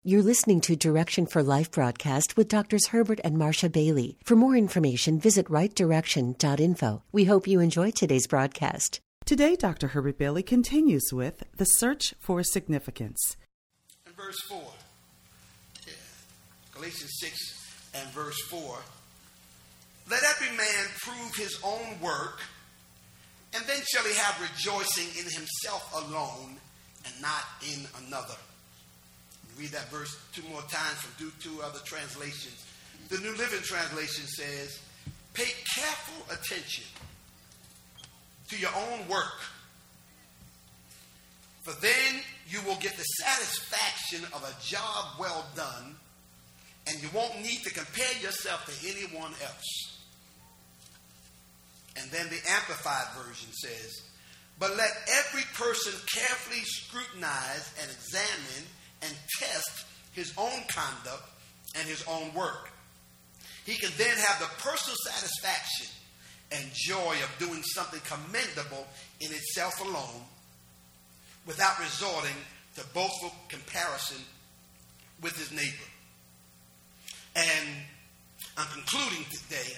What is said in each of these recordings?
You're listening to Direction for Life broadcast with Drs. Herbert and Marcia Bailey. For more information, visit rightdirection.info. We hope you enjoy today's broadcast. Today, Dr. Herbert Bailey continues with The Search for Significance. In verse 4, Galatians 6 and verse 4, let every man prove his own work, and then shall he have rejoicing in himself alone and not in another. Read that verse two more times from two other translations. The New Living Translation says, pay careful attention to your own work, for then you will get the satisfaction of a job well done, and you won't need to compare yourself to anyone else. And then the Amplified Version says, but let every person carefully scrutinize and examine and test his own conduct and his own work. He can then have the personal satisfaction and joy of doing something commendable in itself alone without resorting to boastful comparison with his neighbor. And I'm concluding today,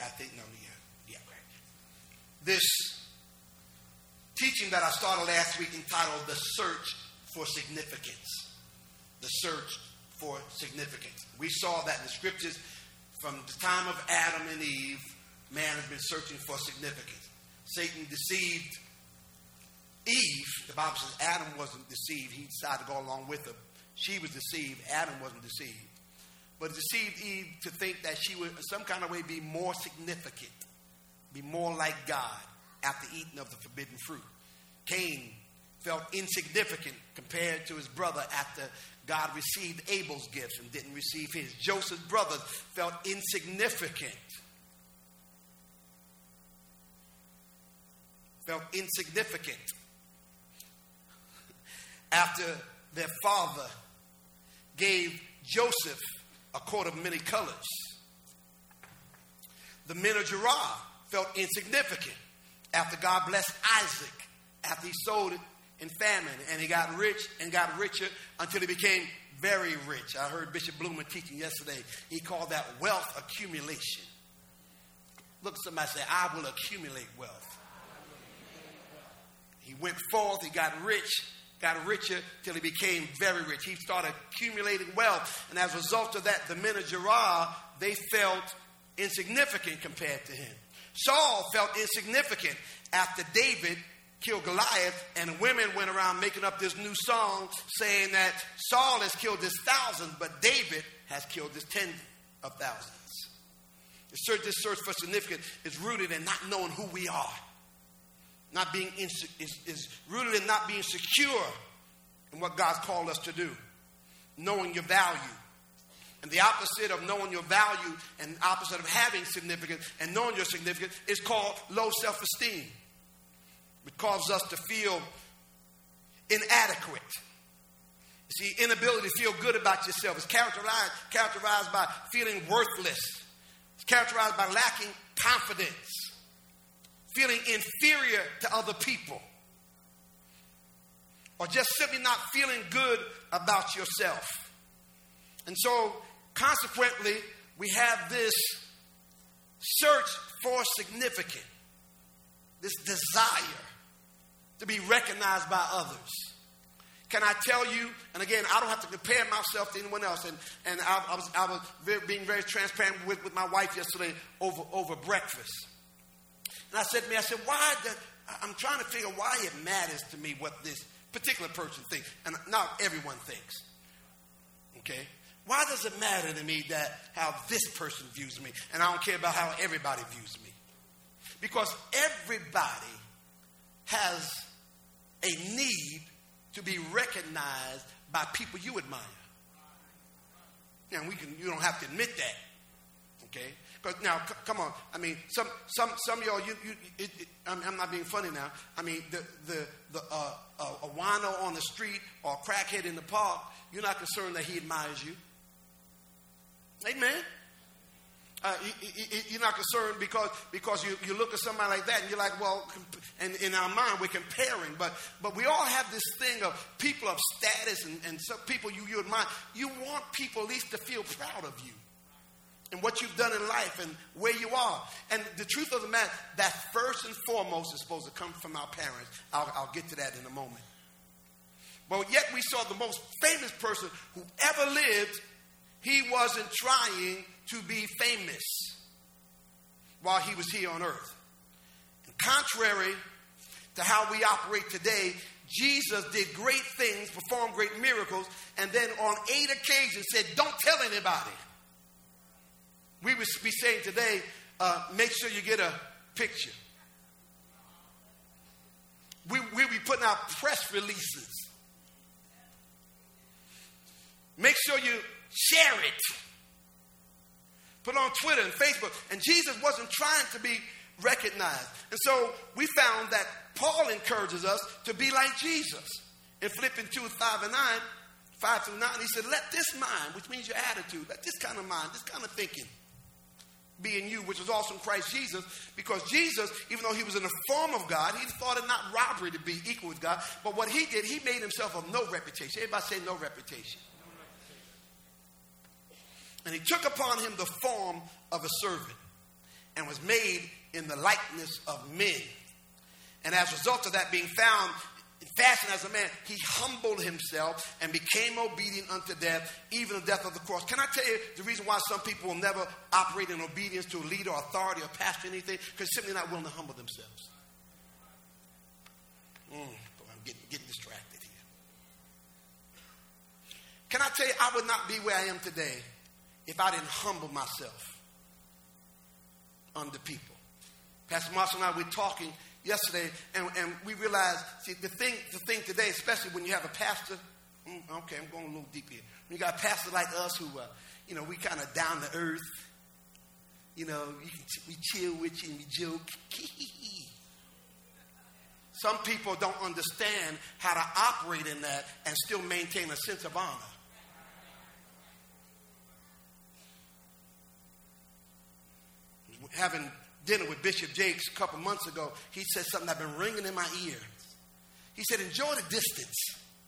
this teaching that I started last week entitled The Search for Significance. The search for significance. We saw that in the scriptures from the time of Adam and Eve, man has been searching for significance. Satan deceived Eve. The Bible says Adam wasn't deceived. He decided to go along with her. She was deceived. Adam wasn't deceived. But it deceived Eve to think that she would in some kind of way be more significant, be more like God after eating of the forbidden fruit. Cain felt insignificant compared to his brother after God received Abel's gifts and didn't receive his. Joseph's brothers felt insignificant. After their father gave Joseph a coat of many colors. The men of Gerar felt insignificant after God blessed Isaac after he sold it in famine, and he got rich and got richer until he became very rich. I heard Bishop Blumen teaching yesterday. He called that wealth accumulation. Look at somebody say, I will accumulate wealth. He went forth, he got rich, got richer till he became very rich. He started accumulating wealth, and as a result of that, the men of Gerar, they felt insignificant compared to him. Saul felt insignificant after David killed Goliath, and women went around making up this new song saying that Saul has killed his thousands, but David has killed his tens of thousands. This search for significance is rooted in not knowing who we are. Not being is rooted in not being secure in what God's called us to do. Knowing your value. And the opposite of knowing your value and the opposite of having significance and knowing your significance is called low self-esteem. It causes us to feel inadequate. You see, inability to feel good about yourself is characterized by feeling worthless. It's characterized by lacking confidence, feeling inferior to other people, or just simply not feeling good about yourself. And so, consequently, we have this search for significance, this desire to be recognized by others. Can I tell you, and again, I don't have to compare myself to anyone else, and I was being very transparent with my wife yesterday over breakfast. And I said to me, I'm trying to figure why it matters to me what this particular person thinks, and not everyone thinks. Okay? Why does it matter to me that how this person views me, and I don't care about how everybody views me? Because everybody has a need to be recognized by people you admire. Now, you don't have to admit that, okay? Because now, come on. I mean, some of y'all, I'm not being funny now. I mean, a wino on the street or a crackhead in the park, you're not concerned that he admires you. Amen. You're not concerned because you look at somebody like that and you're like, well, and in our mind we're comparing. But we all have this thing of people of status and some people you admire. You want people at least to feel proud of you and what you've done in life and where you are. And the truth of the matter, that first and foremost is supposed to come from our parents. I'll get to that in a moment. But yet we saw the most famous person who ever lived. He wasn't trying to be famous while he was here on earth. And contrary to how we operate today, Jesus did great things, performed great miracles, and then on 8 occasions said, don't tell anybody. We would be saying today, make sure you get a picture. We'll be putting out press releases. Make sure you share it. Put on Twitter and Facebook. And Jesus wasn't trying to be recognized. And so we found that Paul encourages us to be like Jesus. In Philippians 5 through 9, he said, let this mind, which means your attitude, let this kind of mind, this kind of thinking be in you, which was also in Christ Jesus. Because Jesus, even though he was in the form of God, he thought it not robbery to be equal with God. But what he did, he made himself of no reputation. Everybody say no reputation. And he took upon him the form of a servant and was made in the likeness of men. And as a result of that, being found fashioned as a man, he humbled himself and became obedient unto death, even the death of the cross. Can I tell you the reason why some people will never operate in obedience to a leader or authority or pastor or anything? Because simply not willing to humble themselves. I'm getting distracted here. Can I tell you, I would not be where I am today if I didn't humble myself under people. Pastor Marshall and I were talking yesterday, and we realized, see, the thing today, especially when you have a pastor, okay, I'm going a little deep here. When you got a pastor like us who, we kind of down to earth, we chill with you and we joke. Some people don't understand how to operate in that and still maintain a sense of honor. Having dinner with Bishop Jakes a couple months ago, he said something that's been ringing in my ear. He said, enjoy the distance.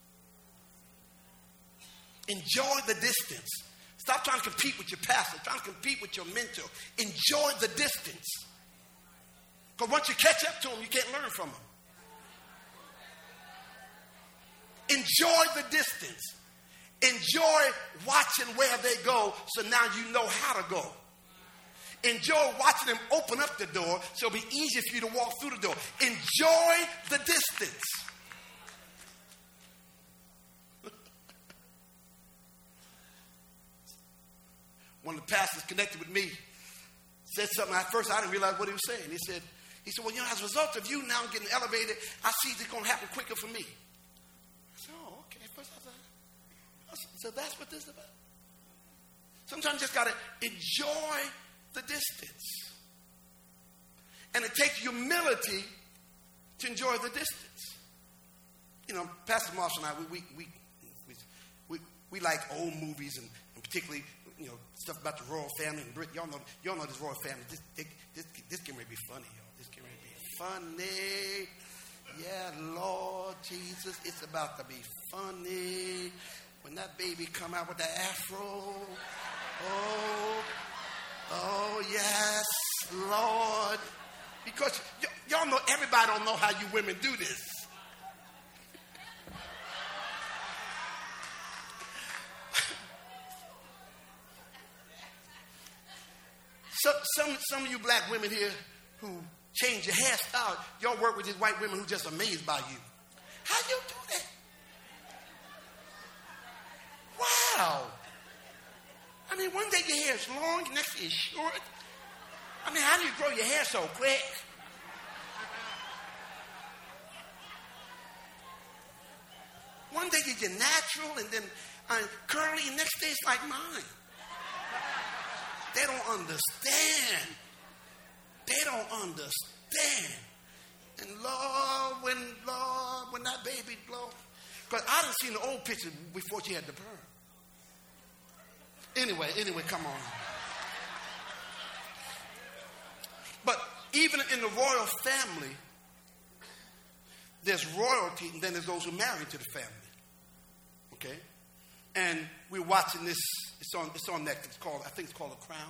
Enjoy the distance. Stop trying to compete with your pastor. Trying to compete with your mentor. Enjoy the distance. Because once you catch up to them, you can't learn from them. Enjoy the distance. Enjoy watching where they go so now you know how to go. Enjoy watching them open up the door so it'll be easier for you to walk through the door. Enjoy the distance. One of the pastors connected with me said something. At first, I didn't realize what he was saying. He said, well, as a result of you now getting elevated, I see it's going to happen quicker for me. I said, oh, okay. At first, I said, that's what this is about. Sometimes you just got to enjoy the distance. And it takes humility to enjoy the distance. Pastor Marshall and I, we like old movies and particularly, stuff about the royal family in Britain. Y'all know this royal family. This can really be funny, y'all. This can really be funny. Yeah, Lord Jesus, it's about to be funny. When that baby come out with that afro, oh, yes, Lord. Because y'all know, everybody don't know how you women do this. Some of you black women here who change your hairstyle, y'all work with these white women who just amazed by you. How you do that? Wow. I mean, one day your hair is long, next day it's short. I mean, how do you grow your hair so quick? One day you're natural and then curly, and next day it's like mine. They don't understand. They don't understand. And Lord, when that baby blow. Because I done seen the old picture before she had the perm. Anyway, come on. even in the royal family, there's royalty, and then there's those who marry into the family. Okay? And we're watching this. It's on Netflix. I think it's called The Crown.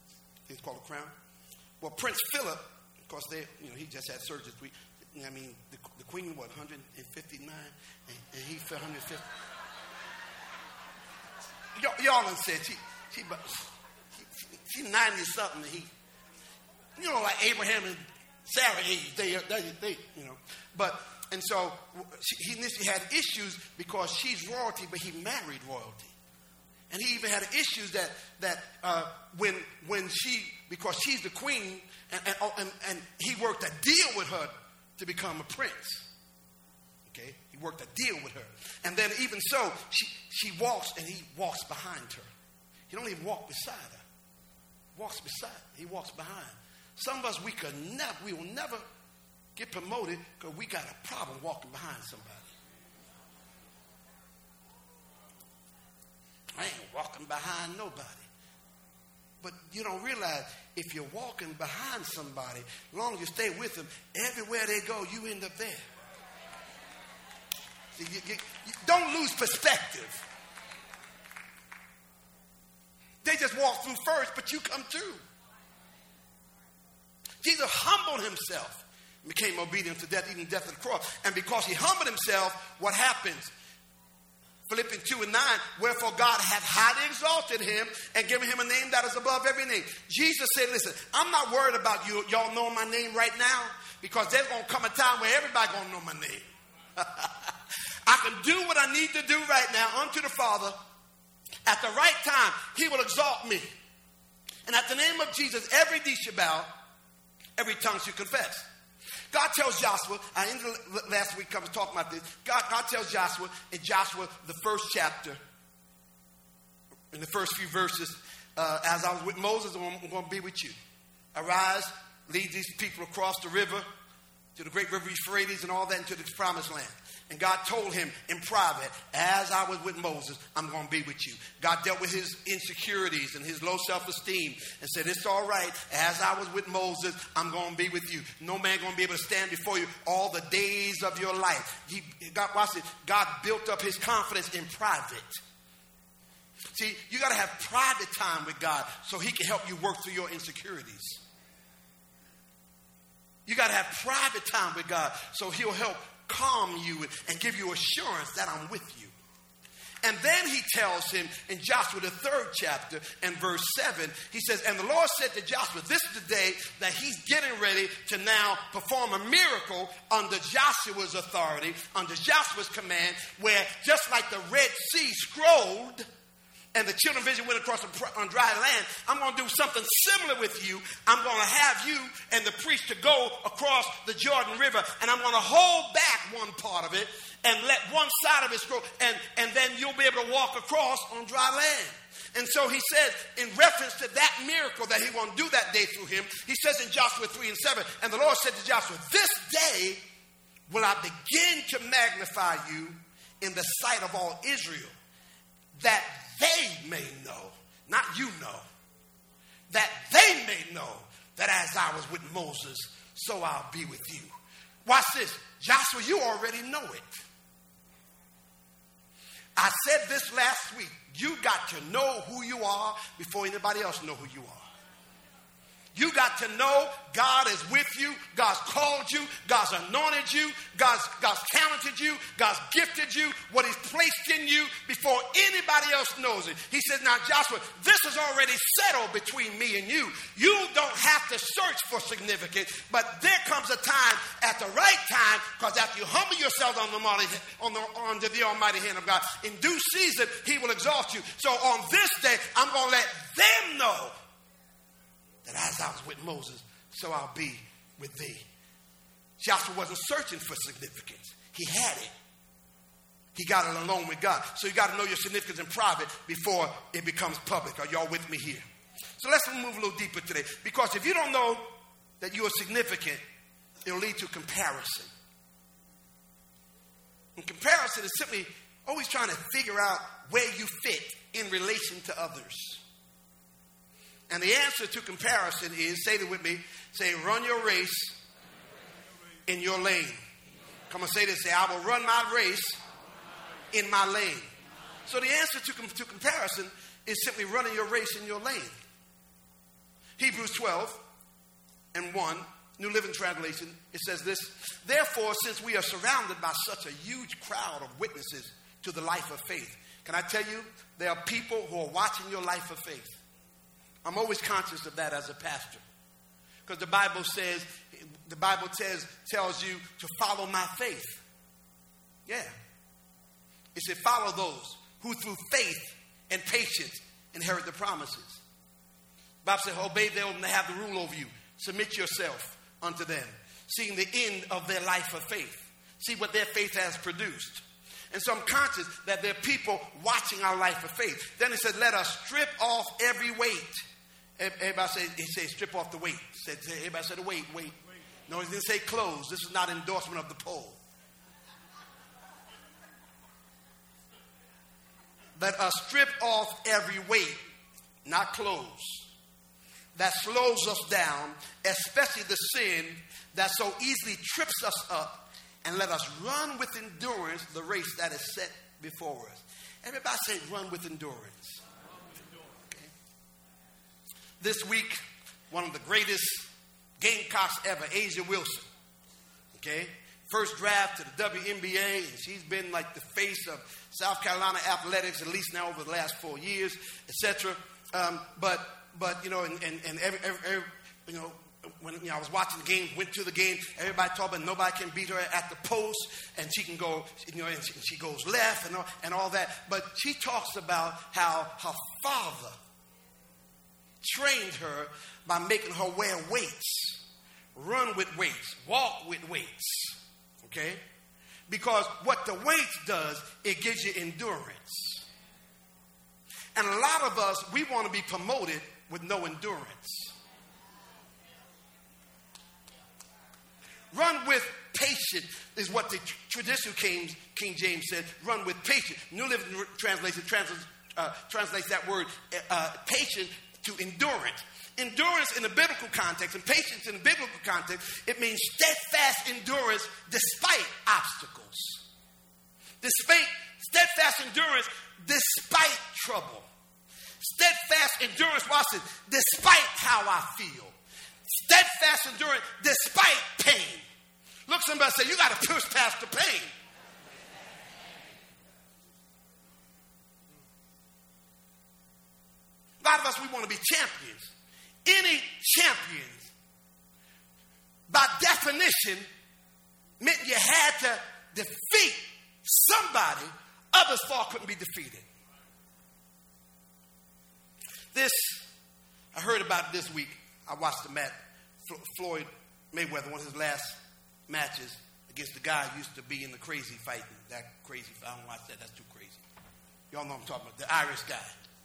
Well, Prince Philip, of course, he just had surgery this week. I mean, the Queen, 159, and he 150. Y'all done said she 90 something. He, like Abraham and Sarah age. They. But and so he initially had issues because she's royalty, but he married royalty. And he even had issues that when she, because she's the queen, and he worked a deal with her to become a prince. Okay, he worked a deal with her, and then even so, she walks and he walks behind her. He don't even walk beside her. He walks behind. Some of us we will never get promoted because we got a problem walking behind somebody. I ain't walking behind nobody. But you don't realize if you're walking behind somebody, as long as you stay with them, everywhere they go, you end up there. See, you don't lose perspective. They just walk through first, but you come through. Jesus humbled himself and became obedient to death, even death of the cross. And because he humbled himself, what happens? Philippians 2:9, wherefore God hath highly exalted him and given him a name that is above every name. Jesus said, listen, I'm not worried about you. Y'all know my name right now, because there's going to come a time where everybody's going to know my name. I can do what I need to do right now unto the Father. At the right time, he will exalt me. And at the name of Jesus, every knee shall bow, every tongue shall confess. God tells Joshua, I ended last week I was talking about this. God tells Joshua in Joshua, the first chapter, in the first few verses, as I was with Moses, I'm going to be with you. Arise, lead these people across the river, to the great river Euphrates and all that, into the promised land. And God told him in private, as I was with Moses, I'm going to be with you. God dealt with his insecurities and his low self-esteem and said, it's all right. As I was with Moses, I'm going to be with you. No man going to be able to stand before you all the days of your life. God built up his confidence in private. See, you got to have private time with God so he can help you work through your insecurities. You got to have private time with God so he'll help calm you and give you assurance that I'm with you. And then he tells him in Joshua, the 3rd chapter and verse 7, he says, and the Lord said to Joshua, this is the day that he's getting ready to now perform a miracle under Joshua's authority, under Joshua's command, where just like the Red Sea scrolled and the children of Israel went across on dry land, I'm going to do something similar with you. I'm going to have you and the priest to go across the Jordan River, and I'm going to hold back one part of it and let one side of it scroll, and then you'll be able to walk across on dry land. And so he said, in reference to that miracle that he won't do that day through him, he says in Joshua 3:7, and the Lord said to Joshua, this day will I begin to magnify you in the sight of all Israel, that they may know, not you know, that they may know that as I was with Moses, so I'll be with you. Watch this. Joshua, you already know it. I said this last week. You got to know who you are before anybody else know who you are. You got to know God is with you. God's called you. God's anointed you. God's talented you. God's gifted you. What he's placed in you before anybody else knows it. He says, now Joshua, this is already settled between me and you. You don't have to search for significance, but there comes a time at the right time, because after you humble yourselves under the almighty hand of God, in due season, he will exalt you. So on this day, I'm going to let them know that as I was with Moses, so I'll be with thee. Joshua wasn't searching for significance. He had it. He got it alone with God. So you got to know your significance in private before it becomes public. Are y'all with me here? So let's move a little deeper today. Because if you don't know that you are significant, it'll lead to comparison. And comparison is simply always trying to figure out where you fit in relation to others. And the answer to comparison is, say it with me, say, run your race in your lane. Come on, say this, say, I will run my race in my lane. So the answer to comparison is simply running your race in your lane. Hebrews 12:1, New Living Translation, it says this, therefore, since we are surrounded by such a huge crowd of witnesses to the life of faith, can I tell you, there are people who are watching your life of faith. I'm always conscious of that as a pastor. Because the Bible tells you to follow my faith. Yeah. It said, follow those who through faith and patience inherit the promises. The Bible said, obey them that have the rule over you. Submit yourself unto them. Seeing the end of their life of faith. See what their faith has produced. And so I'm conscious that there are people watching our life of faith. Then it said, let us strip off every weight. Everybody say strip off the weight. Everybody said, weight. No, it didn't say clothes. This is not endorsement of the poll. Let us strip off every weight, not clothes, that slows us down, especially the sin that so easily trips us up, and let us run with endurance the race that is set before us. Everybody say, run with endurance. Okay. This week, one of the greatest Gamecocks ever, A'ja Wilson. Okay. First draft to the WNBA, and she's been like the face of South Carolina athletics, at least now over the last 4 years, etc. But you know, when I was watching the game, went to the game, everybody talked about nobody can beat her at the post, and she can go, and she goes left and all that. But she talks about how her father trained her by making her wear weights, run with weights, walk with weights. Okay? Because what the weight does, it gives you endurance. And a lot of us, we want to be promoted with no endurance. Run with patience is what the traditional King James said. Run with patience. New Living Translation translates that word patience to endurance. Endurance in the biblical context and patience in the biblical context, it means steadfast endurance despite obstacles. Steadfast endurance despite trouble. Steadfast endurance, watch this, despite how I feel. Steadfast endurance despite pain. Look, somebody say, you got to push past the pain. A lot of us, we want to be champions. Any champion, by definition, meant you had to defeat somebody others thought couldn't be defeated. I heard about it this week. I watched the match. Floyd Mayweather, one of his last matches against the guy who used to be in the crazy fighting. That crazy fight. I don't know why I said that's too crazy. Y'all know what I'm talking about. The Irish guy.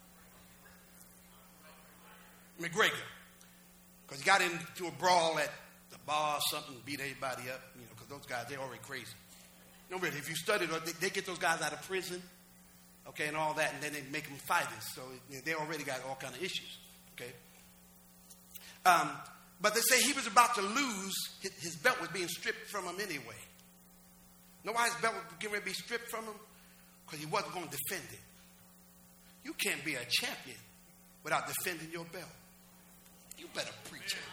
McGregor. Because he got into a brawl at the bar or something, beat everybody up, because those guys, they're already crazy. No, really, if you studied, they get those guys out of prison, okay, and all that, and then they make them fighters. So they already got all kind of issues, okay? But they say he was about to lose, his belt was being stripped from him anyway. Know why his belt was getting ready to be stripped from him? Because he wasn't going to defend it. You can't be a champion without defending your belt. You better preach it.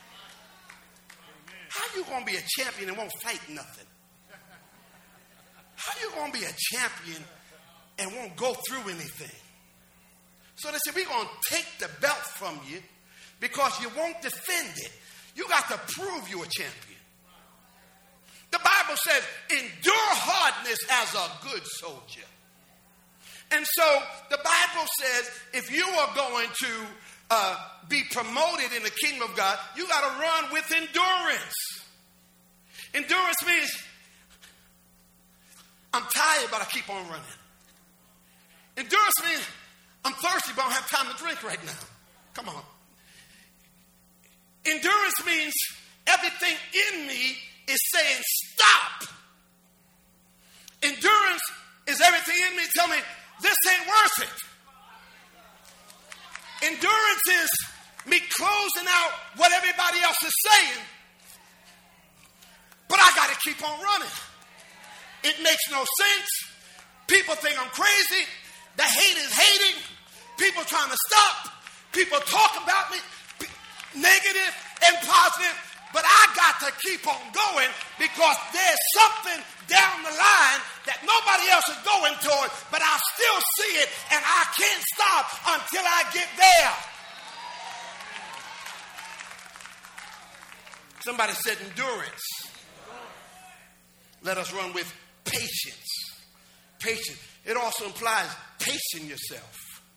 How you going to be a champion and won't fight nothing? How you going to be a champion and won't go through anything? So they said, we're going to take the belt from you because you won't defend it. You got to prove you're a champion. The Bible says, endure hardness as a good soldier. And so the Bible says, if you are going to be promoted in the kingdom of God, you got to run with endurance. Endurance means I'm tired, but I keep on running. Endurance means I'm thirsty, but I don't have time to drink right now. Come on. Endurance means everything in me is saying stop. Endurance is everything in me telling me this ain't worth it. Endurance is me closing out what everybody else is saying, but I got to keep on running. It makes no sense. People think I'm crazy. The hate is hating. People trying to stop. People talk about me, negative and positive, but I got to keep on going because there's something down the line that nobody else is going toward, but I still see it and I can't stop until I get there. Somebody said endurance. Let us run with patience. Patience. It also implies pacing yourself.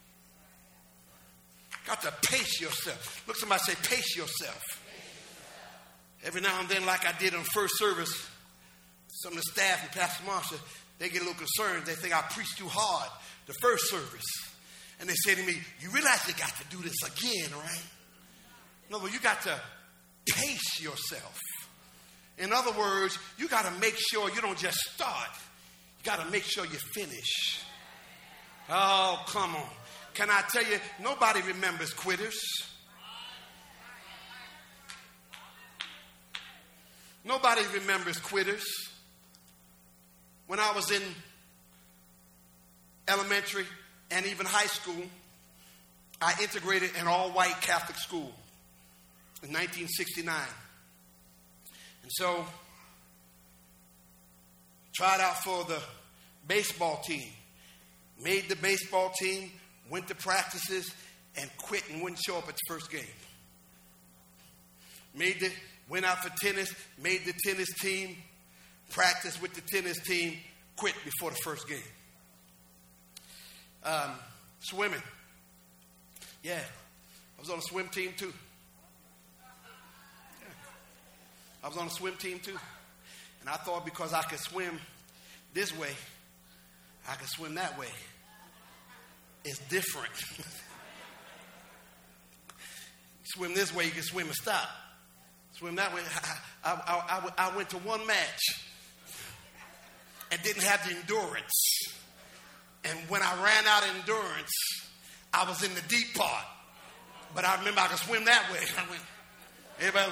Got to pace yourself. Look, somebody say, pace yourself. Every now and then, like I did on first service, some of the staff and Pastor Marsha, they get a little concerned. They think I preached too hard the first service. And they say to me, you realize you got to do this again, right? No, but you got to pace yourself. In other words, you got to make sure you don't just start. You got to make sure you finish. Oh, come on. Can I tell you, nobody remembers quitters. Nobody remembers quitters. When I was in elementary and even high school, I integrated an all-white Catholic school in 1969. And so, tried out for the baseball team, made the baseball team, went to practices, and quit and wouldn't show up at the first game. Went out for tennis, made the tennis team, practiced with the tennis team, quit before the first game. Swimming. Yeah, I was on a swim team too. Yeah. I was on a swim team too. And I thought because I could swim this way, I could swim that way. It's different. Swim this way, you can swim and stop. Swim that way. I went to one match and didn't have the endurance. And when I ran out of endurance, I was in the deep part. But I remember I could swim that way. I went, everybody,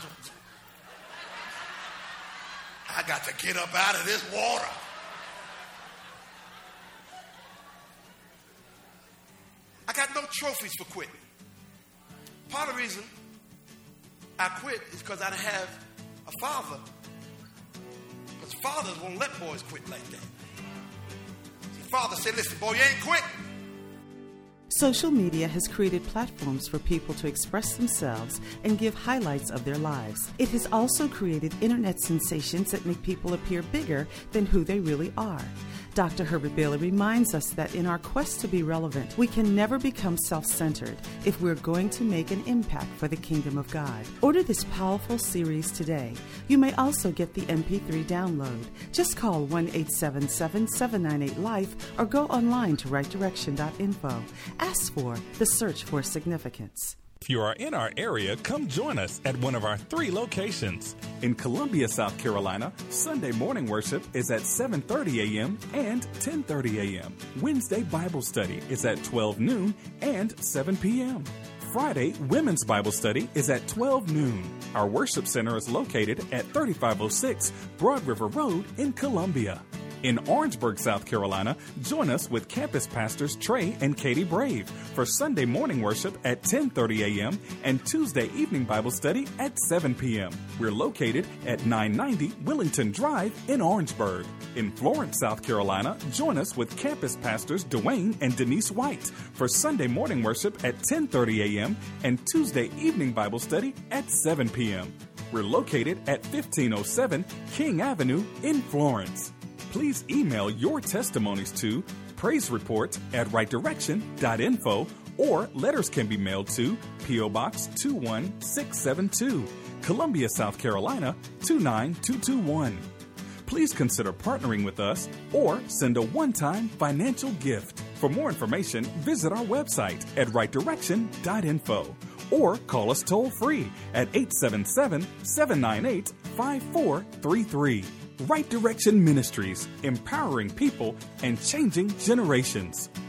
I got to get up out of this water. I got no trophies for quitting. Part of the reason I quit is because I didn't have a father. Because fathers won't let boys quit like that. See, father said, listen, boy, you ain't quitting. Social media has created platforms for people to express themselves and give highlights of their lives. It has also created internet sensations that make people appear bigger than who they really are. Dr. Herbert Bailey reminds us that in our quest to be relevant, we can never become self-centered if we're going to make an impact for the kingdom of God. Order this powerful series today. You may also get the MP3 download. Just call 1-877-798-LIFE or go online to rightdirection.info. Ask for The Search for Significance. If you are in our area, come join us at one of our 3 locations. In Columbia, South Carolina, Sunday morning worship is at 7:30 a.m. and 10:30 a.m. Wednesday Bible study is at 12 noon and 7 p.m. Friday, Women's Bible Study is at 12 noon. Our worship center is located at 3506 Broad River Road in Columbia. In Orangeburg, South Carolina, join us with campus pastors Trey and Katie Brave for Sunday morning worship at 10:30 a.m. and Tuesday evening Bible study at 7 p.m. We're located at 990 Willington Drive in Orangeburg. In Florence, South Carolina, join us with campus pastors Dwayne and Denise White for Sunday morning worship at 10:30 a.m. and Tuesday evening Bible study at 7 p.m. We're located at 1507 King Avenue in Florence. Please email your testimonies to praisereport@rightdirection.info or letters can be mailed to P.O. Box 21672, Columbia, South Carolina 29221. Please consider partnering with us or send a one-time financial gift. For more information, visit our website at rightdirection.info or call us toll-free at 877-798-5433. Right Direction Ministries, empowering people and changing generations.